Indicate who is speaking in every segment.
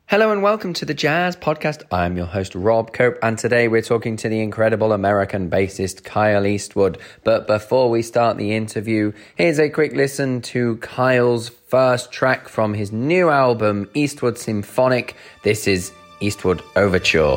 Speaker 1: Hello and welcome to the Jazz Podcast. I'm your host, Rob Cope, and today we're talking to the incredible American bassist Kyle Eastwood. But before we start the interview, here's a quick listen to Kyle's first track from his new album, Eastwood Symphonic. This is Eastwood Overture.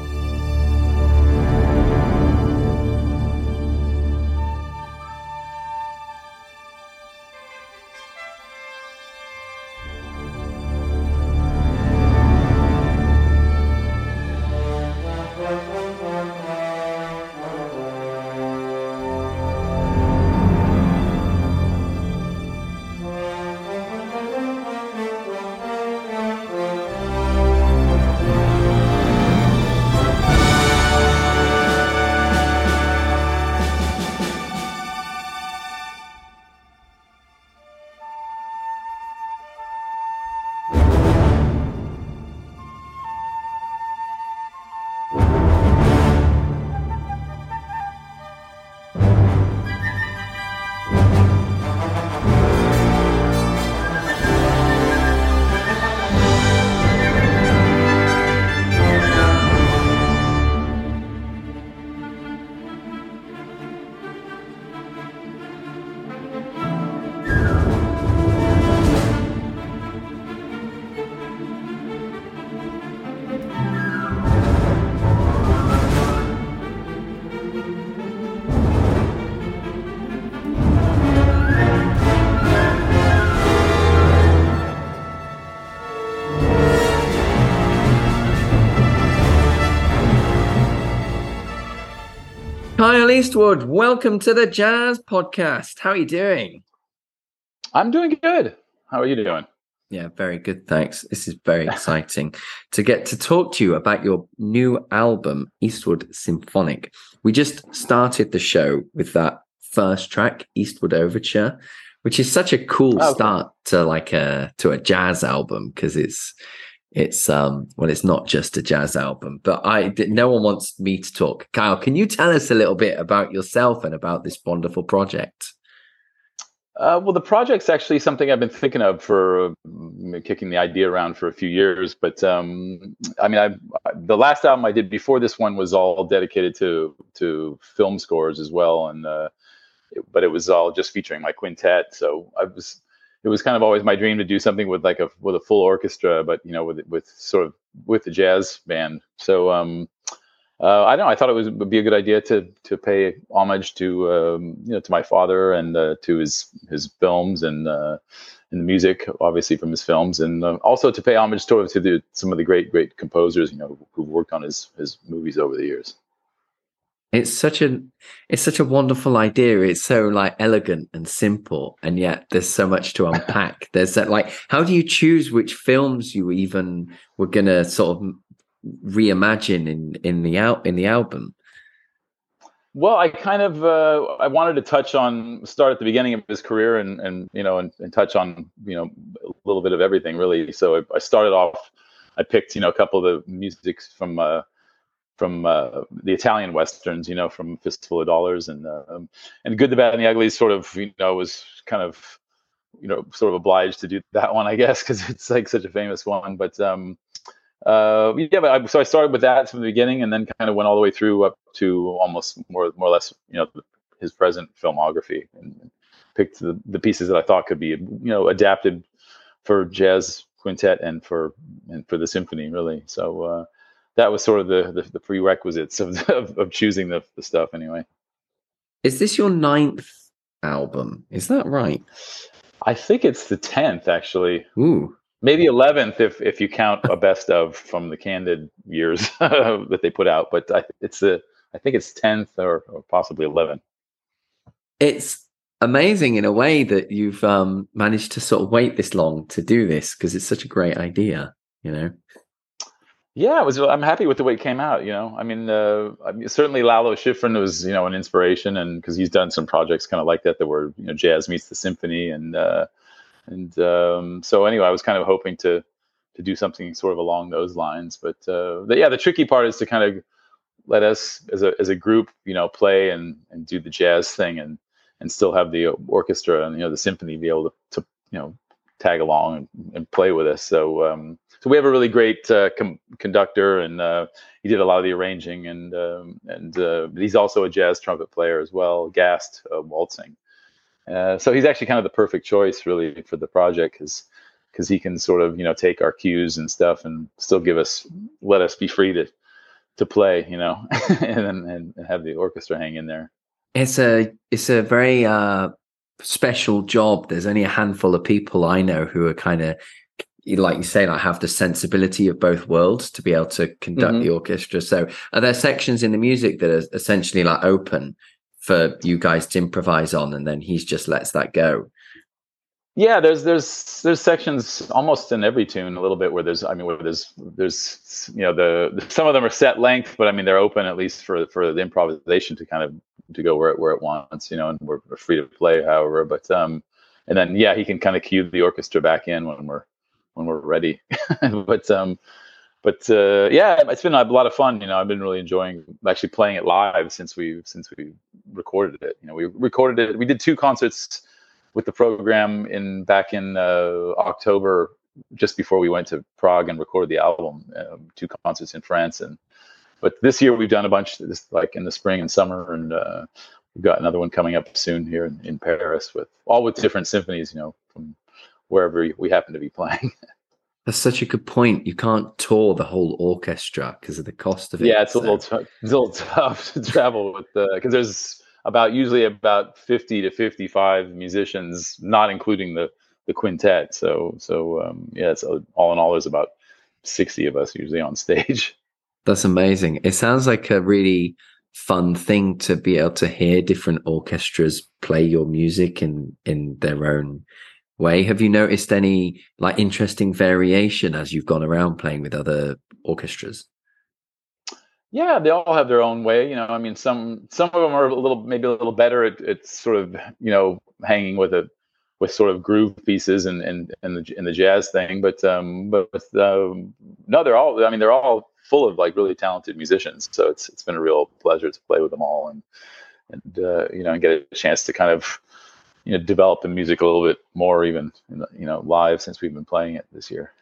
Speaker 1: Kyle Eastwood, welcome to the Jazz Podcast. How are you doing?
Speaker 2: I'm doing good. How are you doing?
Speaker 1: Yeah, very good, thanks. This is very exciting to get to talk to you about your new album, Eastwood Symphonic. We just started the show with that first track, Eastwood Overture, which is such a cool start to a jazz album because it's not just a jazz album, but no one wants me to talk. Kyle, can you tell us a little bit about yourself and about this wonderful project?
Speaker 2: Well, the project's actually something I've been thinking of for kicking the idea around for a few years. But the last album I did before this one was all dedicated to film scores as well, but it was all just featuring my quintet. So it was kind of always my dream to do something with a full orchestra, but with the jazz band. So I don't know. I thought would be a good idea to pay homage to to my father and to his films and the music, obviously from his films, and also to pay homage to some of the great composers who've worked on his movies over the years.
Speaker 1: It's such a wonderful idea. It's so elegant and simple, and yet there's so much to unpack. There's that how do you choose which films you even were gonna sort of reimagine in the album?
Speaker 2: Well, I kind of I wanted to start at the beginning of his career and touch on a little bit of everything really. So I started off. I picked a couple of the music from the Italian westerns, from Fistful of Dollars and Good, the Bad, and the Ugly. Sort of, was kind of, sort of obliged to do that one, I guess, because it's such a famous one. But so I started with that from the beginning, and then kind of went all the way through up to almost more or less, his present filmography, and picked the pieces that I thought could be, adapted for jazz quintet and for the symphony, really. So. That was sort of the prerequisites of choosing the stuff anyway.
Speaker 1: Is this your 9th album? Is that right?
Speaker 2: I think it's the 10th, actually.
Speaker 1: Ooh.
Speaker 2: Maybe 11th if you count a best of from the Candid years that they put out. But I think it's 10th or possibly 11th.
Speaker 1: It's amazing in a way that you've managed to sort of wait this long to do this, because it's such a great idea,
Speaker 2: Yeah, I'm happy with the way it came out. Certainly Lalo Schifrin was, an inspiration, and because he's done some projects kind of like that were, jazz meets the symphony, so anyway, I was kind of hoping to do something sort of along those lines. But the tricky part is to kind of let us as a group, play and do the jazz thing and still have the orchestra and the symphony be able to tag along and play with us. So so we have a really great conductor, and he did a lot of the arranging, and he's also a jazz trumpet player as well, Gast waltzing. So he's actually kind of the perfect choice, really, for the project, because he can sort of take our cues and stuff, and still let us be free to play, and have the orchestra hang in there.
Speaker 1: It's a very special job. There's only a handful of people I know who are kind of, like you say, like have the sensibility of both worlds to be able to conduct the orchestra. So are there sections in the music that are essentially like open for you guys to improvise on, and then he's just lets that go?
Speaker 2: Yeah, there's sections almost in every tune a little bit where there's the some of them are set length, but I mean they're open at least for the improvisation to kind of to go where it wants, and we're free to play however. But and then he can kind of cue the orchestra back in when we're ready. but it's been a lot of fun. I've been really enjoying actually playing it live since we recorded it. We recorded it. We did 2 concerts with the program back in October, just before we went to Prague and recorded the album. 2 concerts in France, but this year we've done a bunch, like in the spring and summer, and we've got another one coming up soon here in Paris with different symphonies, from wherever we happen to be playing.
Speaker 1: That's such a good point. You can't tour the whole orchestra because of the cost of it.
Speaker 2: Yeah, it's a little tough to travel with because there's usually about 50 to 55 musicians, not including the quintet. So it's all in all, there's about 60 of us usually on stage.
Speaker 1: That's amazing. It sounds like a really fun thing to be able to hear different orchestras play your music in their own way. Have you noticed any like interesting variation as you've gone around playing with other orchestras?
Speaker 2: Yeah, they all have their own way. I mean, some of them are maybe a little better at sort of hanging with sort of groove pieces and the jazz thing. But no, they're all full of like really talented musicians. So it's been a real pleasure to play with them all and get a chance to kind of develop the music a little bit more, even live, since we've been playing it this year.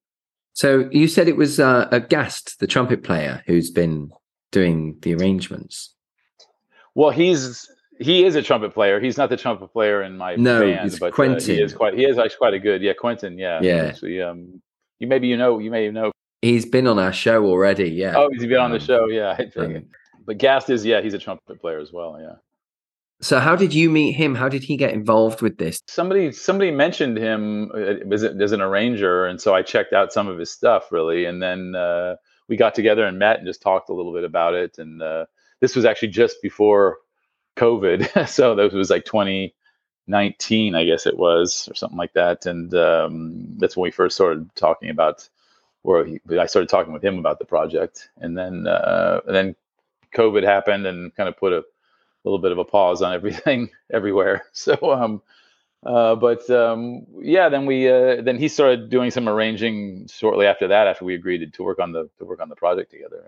Speaker 1: So you said it was a Gast, the trumpet player, who's been doing the arrangements.
Speaker 2: Well, he is a trumpet player. He's not the trumpet player in my band, but
Speaker 1: Quentin.
Speaker 2: He is actually quite a good. Yeah, Quentin. Yeah. Actually, you may know.
Speaker 1: He's been on our show already. Yeah.
Speaker 2: Oh, he's been on the show. Yeah. But Gast is, he's a trumpet player as well. Yeah.
Speaker 1: So how did you meet him? How did he get involved with this?
Speaker 2: Somebody mentioned him as an arranger, and so I checked out some of his stuff, really, and then we got together and met and just talked a little bit about it. And this was actually just before COVID, so that was like 2019, I guess it was, or something like that. And that's when we first started talking about, I started talking with him about the project, and then COVID happened and kind of put a little bit of a pause on everything everywhere. So then he started doing some arranging shortly after that, after we agreed to work on the project together.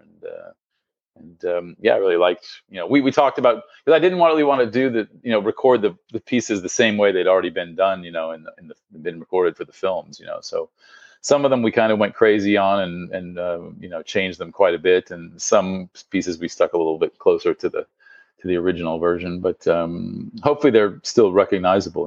Speaker 2: I really liked, we talked about, because I didn't really want to do record the pieces the same way they'd already been done, and been recorded for the films, so some of them we kind of went crazy on and changed them quite a bit, and some pieces we stuck a little bit closer to the original version, but hopefully they're still recognizable,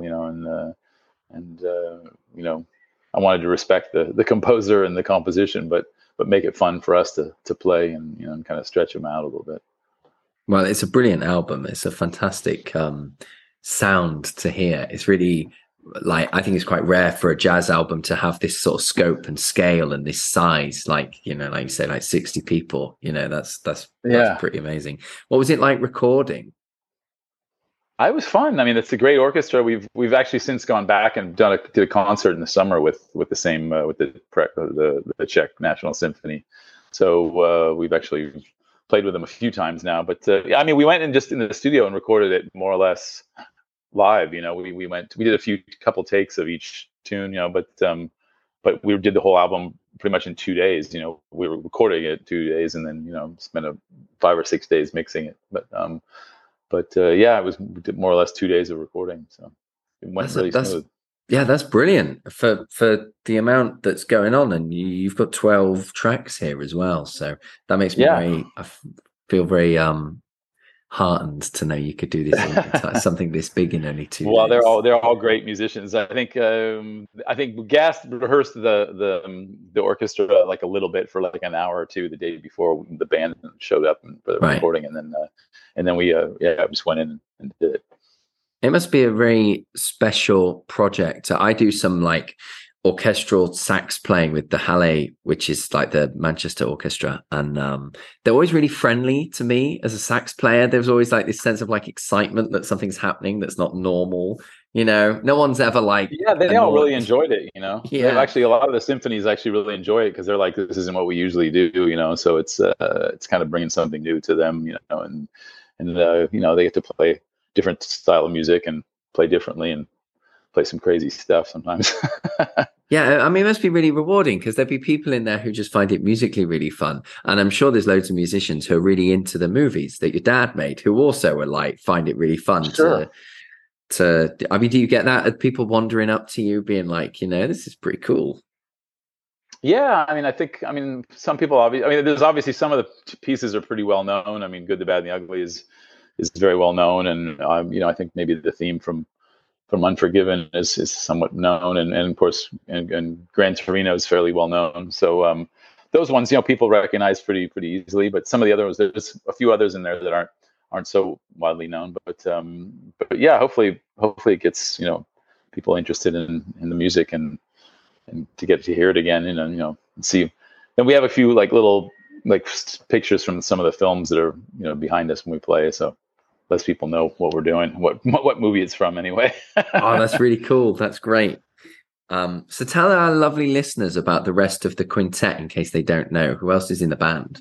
Speaker 2: I wanted to respect the composer and the composition, but make it fun for us to play and kind of stretch them out a little bit.
Speaker 1: Well, it's a brilliant album. It's a fantastic sound to hear. It's really, I think it's quite rare for a jazz album to have this sort of scope and scale and this size, like you say, like 60 people, that's pretty amazing. What was it like recording?
Speaker 2: I was fun. I mean, it's a great orchestra. We've actually since gone back and did a concert in the summer with the same, with the Czech National Symphony. So we've actually played with them a few times now, but we went just in the studio and recorded it more or less live. We did a couple takes of each tune, but we did the whole album pretty much in 2 days. We were recording it 2 days and then spent 5 or 6 days mixing it. It was more or less 2 days of recording, so it went really smooth.
Speaker 1: Yeah, that's brilliant for the amount that's going on, and you've got 12 tracks here as well. So that makes me
Speaker 2: Yeah.
Speaker 1: very, feel very heartened to know you could do this something this big in only 2 days.
Speaker 2: Well, they're all great musicians. I think Gast rehearsed the orchestra like a little bit for like an hour or two the day before the band showed up for the
Speaker 1: Right.
Speaker 2: recording, and then we just went in and did it.
Speaker 1: It must be a very special project. I do some like orchestral sax playing with the Halle, which is like the Manchester Orchestra, and they're always really friendly to me as a sax player. There's always like this sense of like excitement that something's happening that's not normal. You know, no one's ever like
Speaker 2: Yeah, they all really enjoyed it. You know, they've
Speaker 1: Yeah,
Speaker 2: actually a lot of the symphonies actually really enjoy it because they're like, this isn't what we usually do. You know, so it's kind of bringing something new to them. You know, and you know, they get to play different style of music and play differently and play some crazy stuff sometimes.
Speaker 1: yeah. I mean, it must be really rewarding because there'd be people in there who just find it musically really fun, and I'm sure there's loads of musicians who are really into the movies that your dad made, who also are like find it really fun
Speaker 2: Sure.
Speaker 1: to. I mean, do you get that? Are people wandering up to you, being like, you know, this is pretty cool?
Speaker 2: Yeah, I mean, I mean, some people obviously, I mean, there's obviously some of the pieces are pretty well known. I mean, Good, the Bad, and the Ugly is very well known, and you know, I think maybe the theme from Unforgiven is somewhat known, and of course, and Gran Torino is fairly well known. So those ones, you know, people recognize pretty easily. But some of the other ones, there's a few others in there that aren't so widely known. But yeah, hopefully it gets, you know, people interested in the music and to get to hear it again, you know, and see. And we have a few like little like pictures from some of the films that are, you know, behind us when we play, so lets people know what we're doing, what movie it's from anyway.
Speaker 1: Oh, that's really cool. That's great. So tell our lovely listeners about the rest of the quintet in case they don't know. Who else is in the band?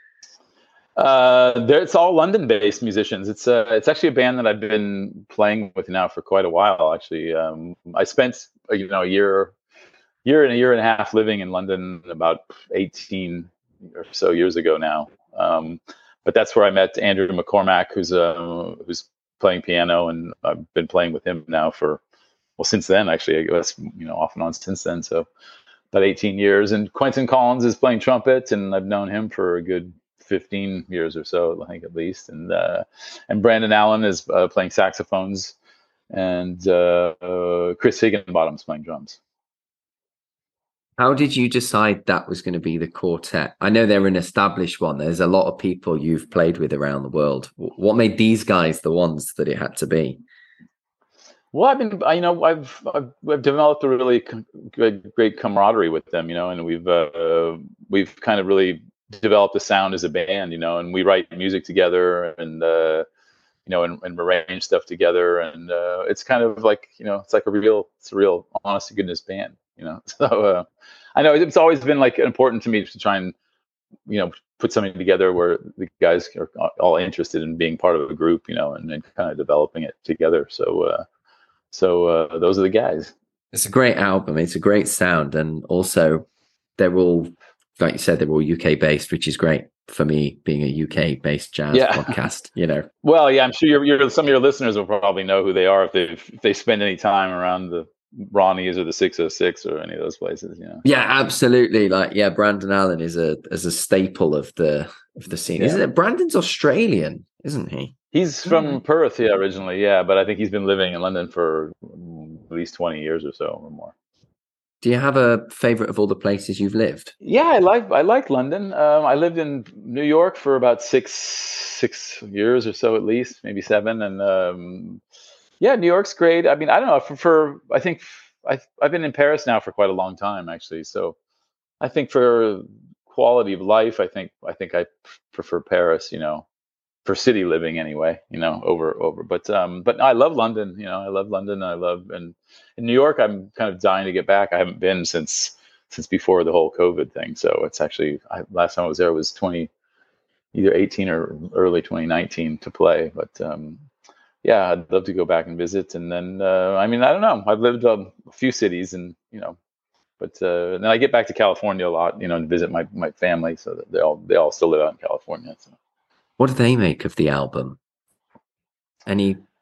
Speaker 2: It's all London-based musicians. It's actually a band that I've been playing with now for quite a while. Actually, I spent you know a year and a half living in London about 18 or so years ago now. But that's where I met Andrew McCormack, who's playing piano, and I've been playing with him now for, well, since then, actually, I guess, you know, off and on since then. So about 18 years. And Quentin Collins is playing trumpet, and I've known him for a good 15 years or so, I think, at least. And Brandon Allen is playing saxophones, and Chris Higginbottom's playing drums.
Speaker 1: How did you decide that was going to be the quartet? I know they're an established one. There's a lot of people you've played with around the world. What made these guys the ones that it had to be?
Speaker 2: Well, you know, I've developed a really great camaraderie with them, you know, and we've kind of really developed a sound as a band, you know, and we write music together, and you know, and arrange stuff together, and it's kind of like, you know, it's like it's a real honest to goodness band, you know. So I know it's always been like important to me to try and, you know, put something together where the guys are all interested in being part of a group, you know, and kind of developing it together. So those are the guys.
Speaker 1: It's a great album. It's a great sound. And also, they're all, like you said, they're all UK based, which is great for me being a UK based jazz podcast, you know.
Speaker 2: Well, yeah, I'm sure some of your listeners will probably know who they are if they spend any time around the Ronnie's or the 606 or any of those places, you know.
Speaker 1: Yeah, absolutely. Like, yeah, Brandon Allen is a staple of the scene.
Speaker 2: Yeah.
Speaker 1: Isn't it? Brandon's Australian, isn't he?
Speaker 2: He's from Perth, yeah, originally, yeah, but I think he's been living in London for at least 20 years or so or more.
Speaker 1: Do you have a favorite of all the places you've lived?
Speaker 2: Yeah, I like London. I lived in New York for about six years or so, at least, maybe 7, and yeah, New York's great. I mean, I don't know, I think I've been in Paris now for quite a long time, actually. So I think for quality of life, I prefer Paris, you know, for city living anyway, you know, over. But I love London, you know, I love London. And in New York, I'm kind of dying to get back. I haven't been since before the whole COVID thing. So it's actually, last time I was there was either 18 or early 2019 to play. But yeah, I'd love to go back and visit. And then I mean, I don't know. I've lived a few cities, and you know, but then I get back to California a lot, you know, and visit my family. So that they all still live out in California. So.
Speaker 1: What do they make of the album? Any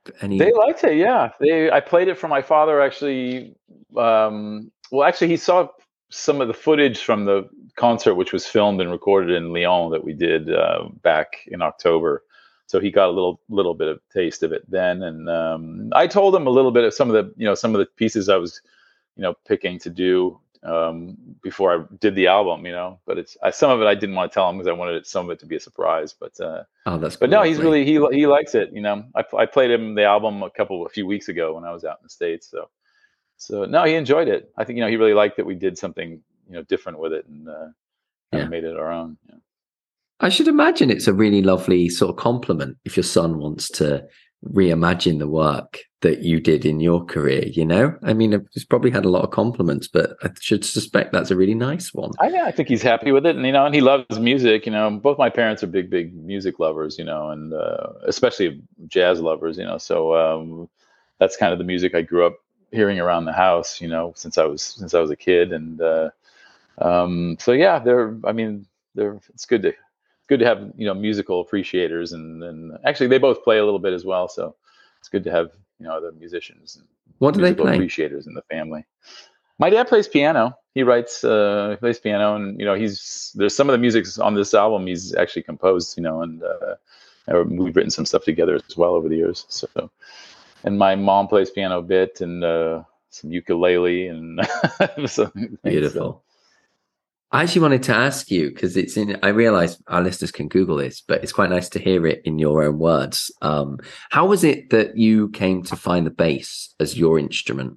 Speaker 1: Any?
Speaker 2: They liked it, yeah. I played it for my father actually. Well, actually, he saw some of the footage from the concert, which was filmed and recorded in Lyon that we did back in October. So he got a little bit of taste of it then, and I told him a little bit of some of the pieces I was picking to do before I did the album. But some of it I didn't want to tell him because I wanted some of it to be a surprise.
Speaker 1: Oh, that's
Speaker 2: But no, he's
Speaker 1: lovely.
Speaker 2: really he likes it. I played him the album a few weeks ago when I was out in the States. So no, he enjoyed it. I think he really liked that we did something different with it and kind
Speaker 1: Yeah.
Speaker 2: of made it our own. Yeah.
Speaker 1: I should imagine it's a really lovely sort of compliment if your son wants to reimagine the work that you did in your career. I mean, he's probably had a lot of compliments, but I should suspect that's a really nice one.
Speaker 2: I think he's happy with it, and he loves music. Both my parents are big music lovers, and especially jazz lovers. So that's kind of the music I grew up hearing around the house. Since I was a kid, and so yeah, it's good to have musical appreciators, and actually they both play a little bit as well. So it's good to have other musicians and
Speaker 1: What do they
Speaker 2: musical
Speaker 1: play?
Speaker 2: appreciators in the family. My dad plays piano. He plays piano, and there's some of the music on this album he's actually composed. And we've written some stuff together as well over the years. So, and my mom plays piano a bit and some ukulele and some things.
Speaker 1: Beautiful.
Speaker 2: So.
Speaker 1: I actually wanted to ask you because I realize our listeners can Google this, but it's quite nice to hear it in your own words. How was it that you came to find the bass as your instrument?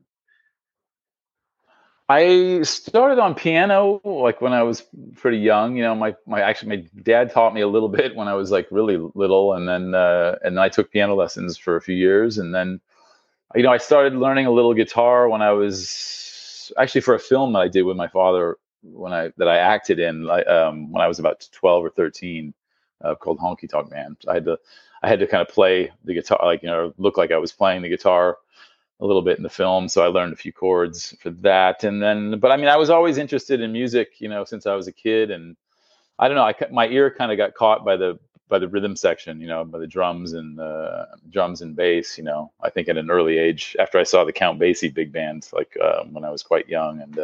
Speaker 2: I started on piano like when I was pretty young. My dad taught me a little bit when I was like really little, and then I took piano lessons for a few years, and then I started learning a little guitar when I was actually for a film that I did with my father that I acted in when I was about 12 or 13, called Honky Tonk Man. I had to kind of play the guitar, look like I was playing the guitar a little bit in the film. So I learned a few chords for that. And then, but I was always interested in music, since I was a kid. And I don't know, my ear kind of got caught by the rhythm section, by the drums and bass, I think at an early age after I saw the Count Basie big band, when I was quite young. And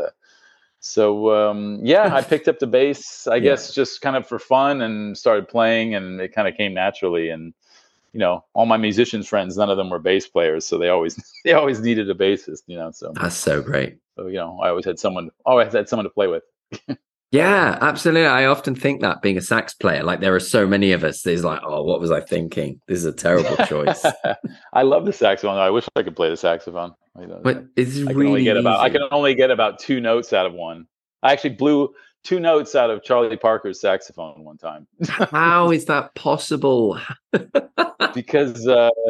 Speaker 2: I picked up the bass, I guess, just kind of for fun and started playing, and it kind of came naturally. And all my musicians friends, none of them were bass players, so they always needed a bassist. So
Speaker 1: That's so great.
Speaker 2: So I always had someone to play with.
Speaker 1: Yeah, absolutely. I often think that being a sax player, like there are so many of us, there's like, oh, what was I thinking? This is a terrible choice.
Speaker 2: I love the saxophone. I wish I could play the saxophone.
Speaker 1: But it's really easy.
Speaker 2: I can only get about 2 notes out of one. I actually blew 2 notes out of Charlie Parker's saxophone one time.
Speaker 1: How is that possible?
Speaker 2: Because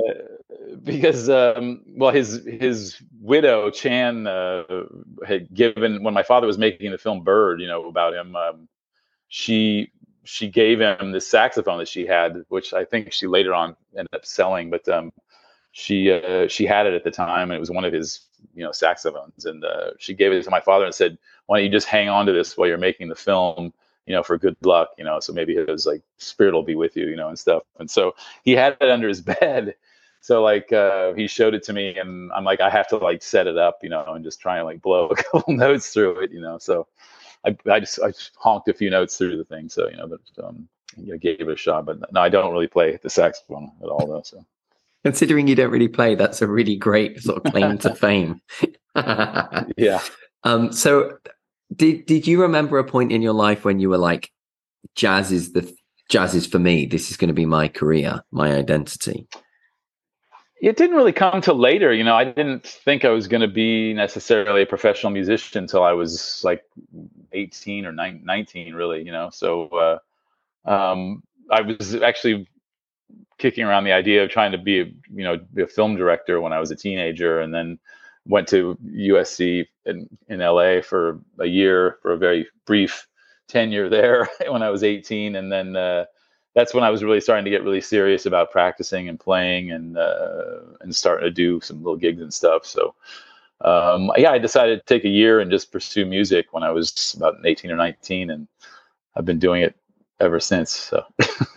Speaker 2: his widow Chan had given, when my father was making the film Bird, about him, she gave him this saxophone that she had, which I think she later on ended up selling, but she had it at the time, and it was one of his saxophones, and she gave it to my father and said, why don't you just hang on to this while you're making the film, for good luck, so maybe his like spirit will be with you, and stuff. And so he had it under his bed. So he showed it to me, and I'm like, I have to like set it up, and just try and like blow a couple notes through it, So I just honked a few notes through the thing. So, gave it a shot, but no, I don't really play the saxophone at all though. So
Speaker 1: considering you don't really play, that's a really great sort of claim to fame.
Speaker 2: Yeah.
Speaker 1: So did you remember a point in your life when you were like, jazz is for me, this is going to be my career, my identity?
Speaker 2: It didn't really come till later. I didn't think I was going to be necessarily a professional musician until I was like 18 or 19, really, So I was actually kicking around the idea of trying to be a film director when I was a teenager, and then went to USC in LA for a year, for a very brief tenure there when I was 18. And then that's when I was really starting to get really serious about practicing and playing, and starting to do some little gigs and stuff. So I decided to take a year and just pursue music when I was about 18 or 19, and I've been doing it ever since. So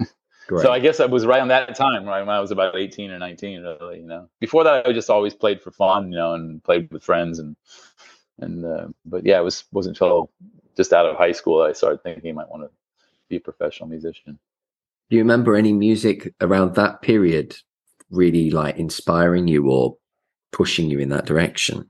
Speaker 2: So
Speaker 1: Great.
Speaker 2: I guess I was right on that time, right when I was about 18 or 19, really. Before that, I just always played for fun, and played with friends, and but yeah, wasn't until just out of high school that I started thinking I might want to be a professional musician.
Speaker 1: Do you remember any music around that period really like inspiring you or pushing you in that direction?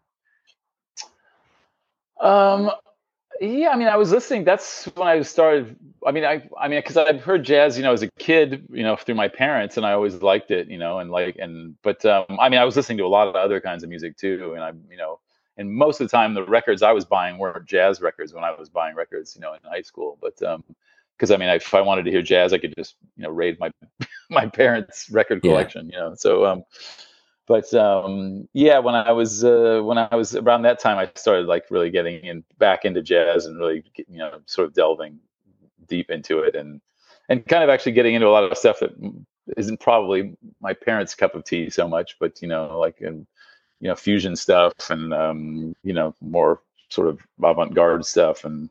Speaker 2: Um, yeah, I mean, I was listening. That's when I started. I mean, because I've heard jazz, as a kid, through my parents, and I always liked it, but I mean, I was listening to a lot of other kinds of music too, and most of the time, the records I was buying weren't jazz records when I was buying records, in high school, but because I mean, if I wanted to hear jazz, I could just, raid my my parents' record
Speaker 1: Yeah.
Speaker 2: collection, so but yeah, when I was around that time, I started like really getting back into jazz and really sort of delving deep into it, and kind of actually getting into a lot of stuff that isn't probably my parents' cup of tea so much, but like in fusion stuff, and more sort of avant-garde stuff, and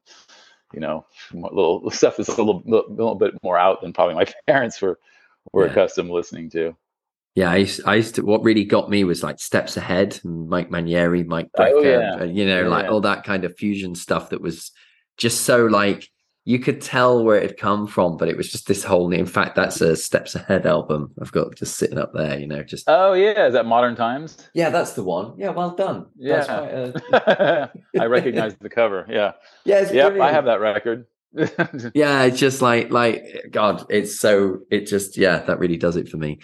Speaker 2: little stuff that's a little bit more out than probably my parents were
Speaker 1: Yeah.
Speaker 2: accustomed listening to.
Speaker 1: Yeah, I used to. What really got me was like Steps Ahead, and Mike Manieri, Mike
Speaker 2: Oh
Speaker 1: Brecker,
Speaker 2: yeah,
Speaker 1: and like
Speaker 2: yeah.
Speaker 1: all that kind of fusion stuff that was just so like you could tell where it had come from, but it was just this whole. In fact, that's a Steps Ahead album I've got just sitting up there. Just
Speaker 2: Oh yeah, is that Modern Times?
Speaker 1: yeah, that's the one. Yeah, well done. That's
Speaker 2: Yeah.
Speaker 1: quite
Speaker 2: I recognize the cover. Yeah.
Speaker 1: yeah, it's
Speaker 2: Yep, I have
Speaker 1: brilliant.
Speaker 2: that record.
Speaker 1: Yeah, it's just like God, it just yeah, that really does it for me.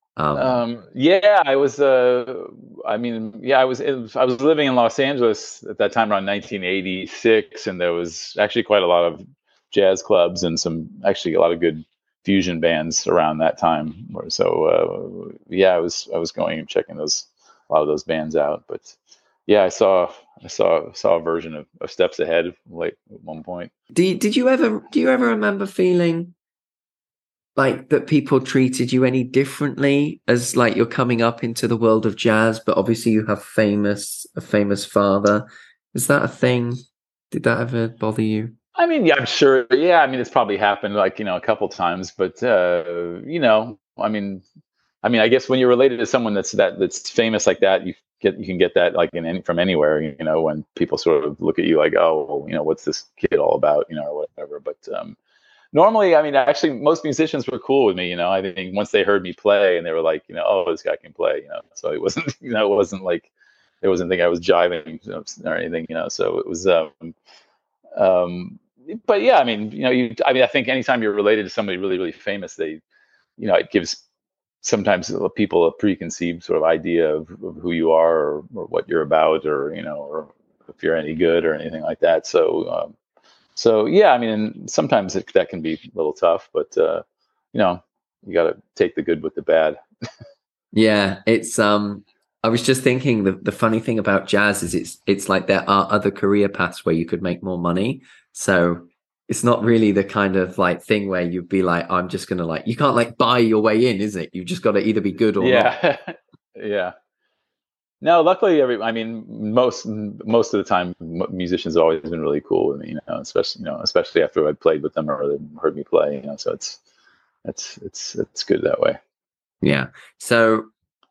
Speaker 2: Yeah, I was I mean, yeah, I was living in Los Angeles at that time around 1986, and there was actually quite a lot of jazz clubs and actually a lot of good fusion bands around that time. So yeah, I was going and checking a lot of those bands out, but yeah, I saw a version of Steps Ahead like at one point.
Speaker 1: Do you ever remember feeling like that people treated you any differently as like you're coming up into the world of jazz, but obviously you have a famous father? Is that a thing? Did that ever bother you?
Speaker 2: I mean, yeah, I'm sure. Yeah, I mean, it's probably happened like a couple times, but I guess when you're related to someone that's famous like that, you can get that like from anywhere. When people sort of look at you like, oh, well, what's this kid all about, or whatever. But normally, I mean, actually, most musicians were cool with me. I think once they heard me play and they were like, oh, this guy can play. So it wasn't, it wasn't like they wasn't think I was jiving, or anything. So it was. Um, but yeah, I mean, I think anytime you're related to somebody really, really famous, it gives sometimes people a preconceived sort of idea of who you are, or what you're about, or if you're any good or anything like that. So yeah, I mean, and sometimes that can be a little tough, but you got to take the good with the bad.
Speaker 1: Yeah, it's I was just thinking the funny thing about jazz is it's like there are other career paths where you could make more money. So it's not really the kind of like thing where you'd be like, I'm just gonna like you can't like buy your way in, is it? You've just got to either be good or not.
Speaker 2: Yeah, yeah. No, luckily, I mean, most of the time, musicians have always been really cool with me. Especially after I played with them or they heard me play. So it's good that way.
Speaker 1: Yeah. So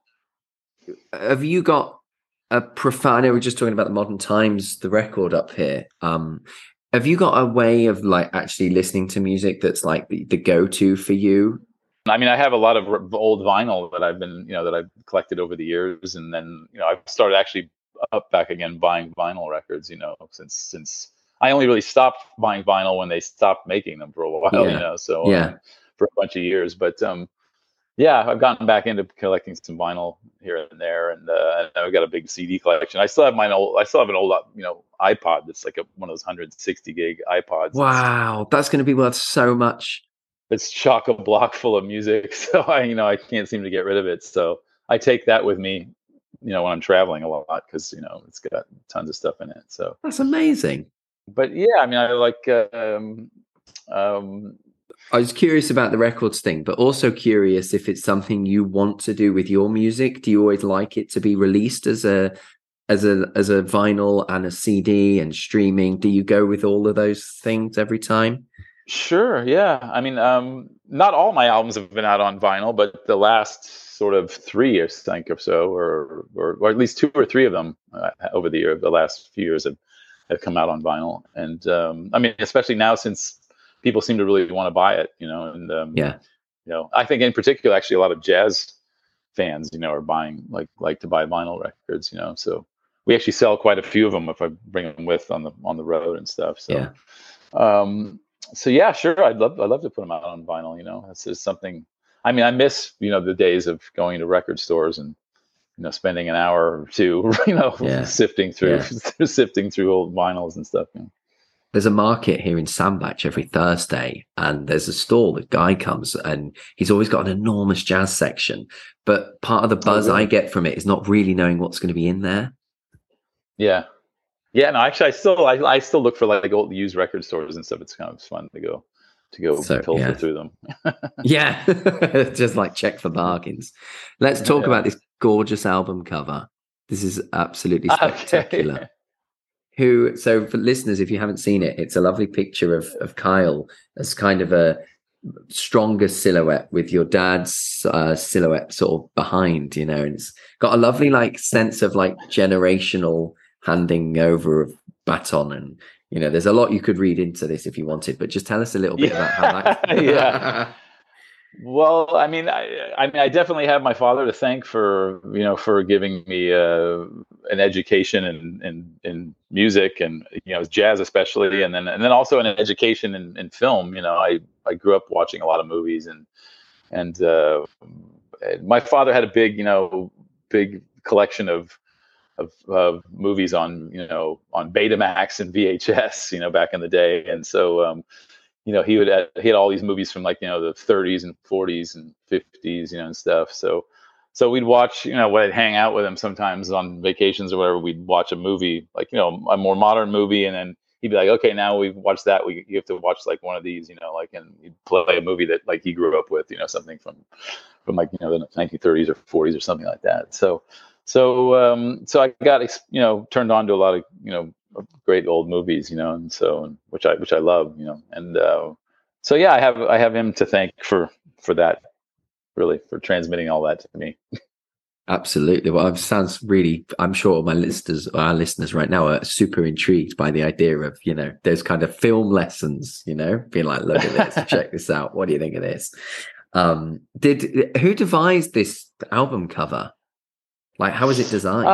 Speaker 1: have you got a profound? I know we're just talking about the Modern Times, the record up here. Have you got a way of like actually listening to music that's like the go-to for you?
Speaker 2: I mean, I have a lot of old vinyl that I've collected over the years, and then I've started actually up back again buying vinyl records. Since I only really stopped buying vinyl when they stopped making them for a while.
Speaker 1: Yeah.
Speaker 2: So
Speaker 1: Yeah.
Speaker 2: for a bunch of years, but yeah, I've gotten back into collecting some vinyl here and there, and I've got a big CD collection. I still have an old iPod that's like one of those 160 gig iPods.
Speaker 1: Wow, that's going to be worth so much.
Speaker 2: It's chock a block full of music, so I can't seem to get rid of it. So I take that with me, when I'm traveling a lot, because it's got tons of stuff in it. So,
Speaker 1: That's amazing.
Speaker 2: but yeah, I mean, I like.
Speaker 1: I was curious about the records thing, but also curious if it's something you want to do with your music. Do you always like it to be released as a vinyl and a CD and streaming? Do you go with all of those things every time?
Speaker 2: Sure. Yeah. I mean, not all my albums have been out on vinyl, but the last sort of three, I think, or so, or at least two or three of them over the last few years have come out on vinyl. And I mean, especially now since people seem to really want to buy it, and
Speaker 1: Yeah.
Speaker 2: I think in particular, actually, a lot of jazz fans, are buying like to buy vinyl records, So we actually sell quite a few of them if I bring them with on the road and stuff. So.
Speaker 1: Yeah.
Speaker 2: Um, so yeah, sure. I'd love to put them out on vinyl. It's just something. I mean, I miss the days of going to record stores and spending an hour or two,
Speaker 1: Yeah.
Speaker 2: sifting through
Speaker 1: Yeah.
Speaker 2: sifting through old vinyls and stuff.
Speaker 1: There's a market here in Sandbach every Thursday, and there's a stall. The guy comes and he's always got an enormous jazz section. But part of the
Speaker 2: Oh,
Speaker 1: buzz I
Speaker 2: really?
Speaker 1: get from it is not really knowing what's going to be in there.
Speaker 2: Yeah, yeah. No, actually, I still look for like old used record stores and stuff. It's kind of fun to go
Speaker 1: So,
Speaker 2: pilfer
Speaker 1: yeah.
Speaker 2: through them.
Speaker 1: Yeah. Just like check for bargains. Let's talk
Speaker 2: Yeah.
Speaker 1: about this gorgeous album cover. This is absolutely spectacular.
Speaker 2: Okay.
Speaker 1: So for listeners, if you haven't seen it, it's a lovely picture of Kyle as kind of a stronger silhouette with your dad's silhouette sort of behind, and it's got a lovely like sense of like generational handing over of baton. And there's a lot you could read into this if you wanted, but just tell us a little bit about how
Speaker 2: Yeah. Yeah.
Speaker 1: that.
Speaker 2: Well, I mean, I definitely have my father to thank for giving me an education in music and jazz especially, and then also an education in film. I grew up watching a lot of movies and my father had a big collection of movies on Betamax and VHS, back in the day, and so. He had all these movies from like the 30s and 40s and 50s, and stuff. So we'd watch, when I'd hang out with him sometimes on vacations or whatever, we'd watch a movie like a more modern movie, and then he'd be like, okay, now we've watched that, you have to watch like one of these, like, and he'd play a movie that like he grew up with, something from like the 1930s or 40s or something like that. So I got turned on to a lot of great old movies, and which I love, and so yeah, I have him to thank for that, really, for transmitting all that to me.
Speaker 1: Absolutely. Well, it sounds really, I'm sure our listeners right now are super intrigued by the idea of, those kind of film lessons, being like, look at this, check this out. What do you think of this? Who devised this album cover? Like, how was it designed?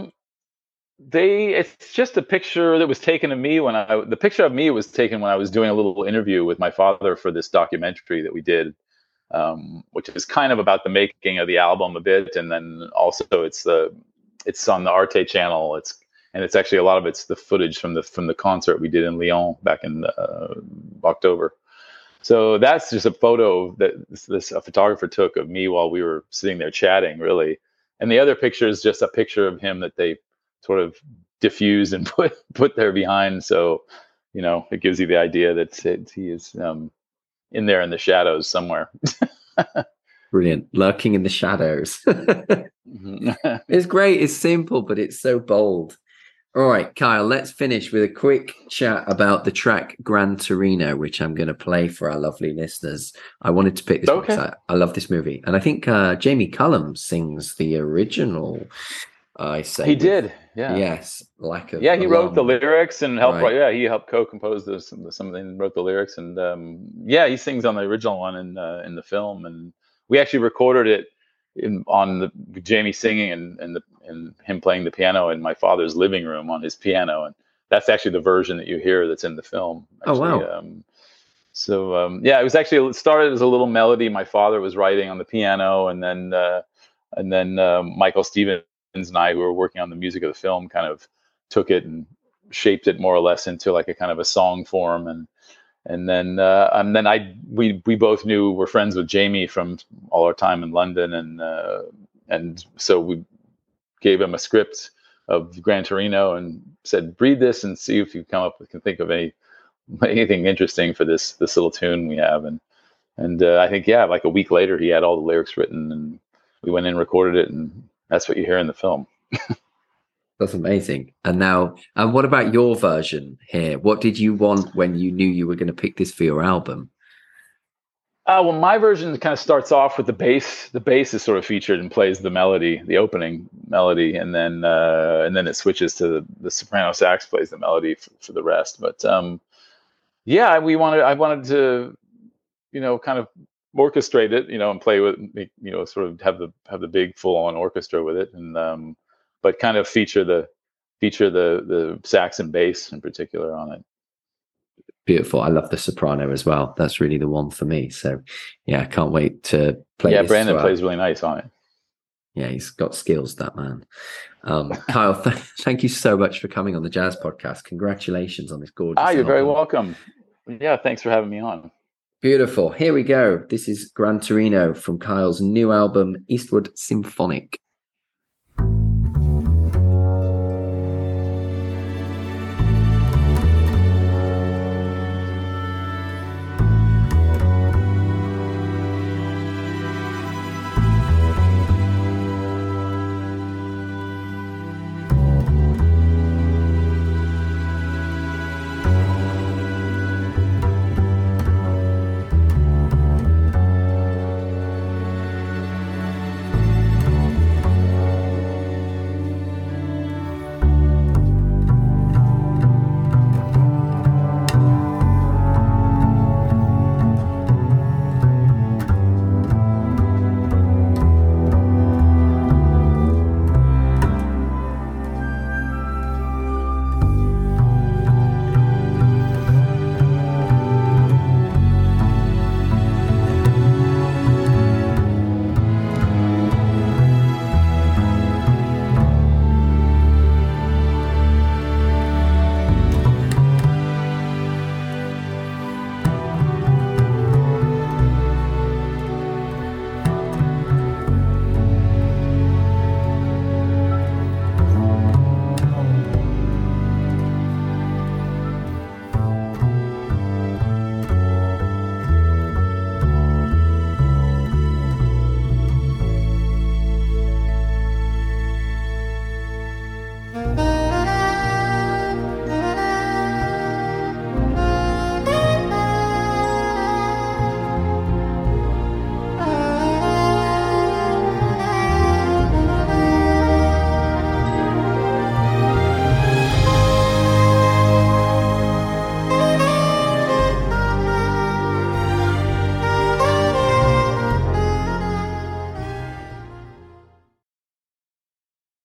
Speaker 2: It's just a picture that was taken of me the picture of me was taken when I was doing a little interview with my father for this documentary that we did, which is kind of about the making of the album a bit, and then also it's on the Arte channel. It's actually, a lot of it's the footage from the concert we did in Lyon back in October. So that's just a photo that a photographer took of me while we were sitting there chatting, really. And the other picture is just a picture of him that they sort of diffused and put there behind. So, it gives you the idea that he is in there in the shadows somewhere.
Speaker 1: Brilliant. Lurking in the shadows.
Speaker 2: Mhm.
Speaker 1: It's great. It's simple, but it's so bold. All right, Kyle, let's finish with a quick chat about the track Gran Torino, which I'm going to play for our lovely listeners. I wanted to pick this one
Speaker 2: Okay.
Speaker 1: because I love this movie. And I think Jamie Cullum sings the original, I say.
Speaker 2: He did, yeah.
Speaker 1: Yes, lack of
Speaker 2: Yeah, he wrote the
Speaker 1: alarm.
Speaker 2: lyrics and helped
Speaker 1: Right.
Speaker 2: write. Yeah, he helped co-compose something, and wrote the lyrics, and yeah, he sings on the original one in the film, and we actually recorded it on the Jamie singing and him playing the piano in my father's living room on his piano, and that's actually the version that you hear that's in the film.
Speaker 1: Oh,
Speaker 2: Actually,
Speaker 1: wow.
Speaker 2: yeah, it started as a little melody my father was writing on the piano, and then Michael Stevens and I, who were working on the music of the film, kind of took it and shaped it more or less into like a kind of a song form, and then we both knew, we're friends with Jamie from all our time in London, and so we gave him a script of Gran Torino and said, read this and see if you can think of anything interesting for this little tune we have, and I think, yeah, like a week later he had all the lyrics written, and we went in and recorded it, and that's what you hear in the film.
Speaker 1: That's amazing. And now, and what about your version here? What did you want when you knew you were going to pick this for your album?
Speaker 2: Well, my version kind of starts off with the bass. The bass is sort of featured and plays the melody, the opening melody, and then it switches to the soprano sax plays the melody for the rest. But yeah, I wanted to, kind of orchestrate it, and play with, sort of have the big full on orchestra with it, and but kind of feature the sax and bass in particular on it.
Speaker 1: Beautiful. I love the soprano as well. That's really the one for me. So yeah, I can't wait to play.
Speaker 2: Yeah, Brandon plays really nice on it.
Speaker 1: Yeah, he's got skills, that man. Kyle, thank you so much for coming on the Jazz Podcast. Congratulations on this gorgeous
Speaker 2: you're
Speaker 1: album.
Speaker 2: very welcome. Yeah, thanks for having me on.
Speaker 1: Beautiful. Here we go. This is Gran Torino from Kyle's new album, Eastwood Symphonic.